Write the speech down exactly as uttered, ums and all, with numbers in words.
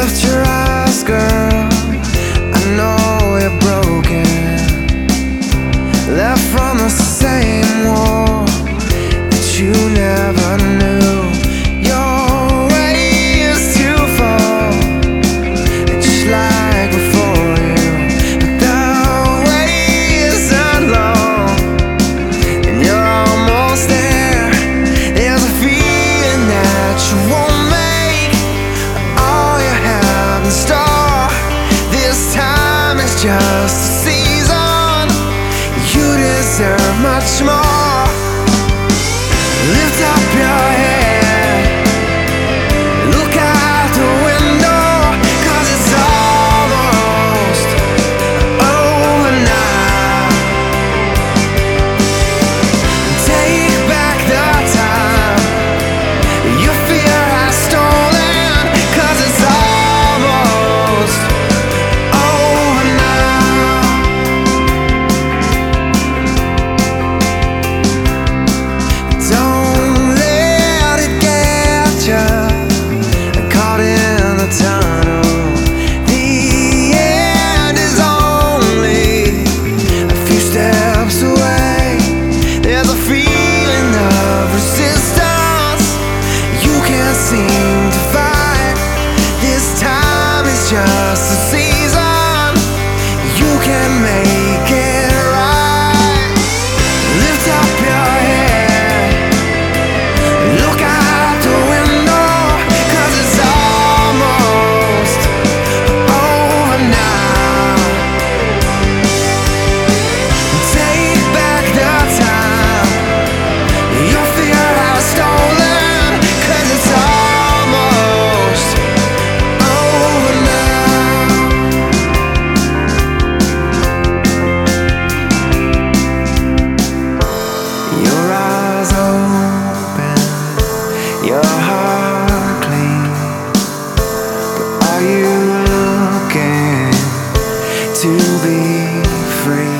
Lift your eyes, girl, I know you're broken, left from the same war that you never knew. Your way is to fall, just like before you, but the way isn't long, and you're almost there. There's a feeling that you won't make all you have in store. This time is just a season, you deserve much more. Lift up your head, look out the window, 'cause it's almost over now. Take back the time your fear has stolen, 'cause it's almost over now. Don't let it get you caught in the tunnel. The end is only a few steps away. There's a feeling of resistance you can't seem to fight. This time is just a season, you can make it right. Lift up your head, look out the window, 'cause it's almost over now. Take back the time your fear has stolen, 'cause it's almost over now. Your eyes open, your heart clean, but are you looking to be free?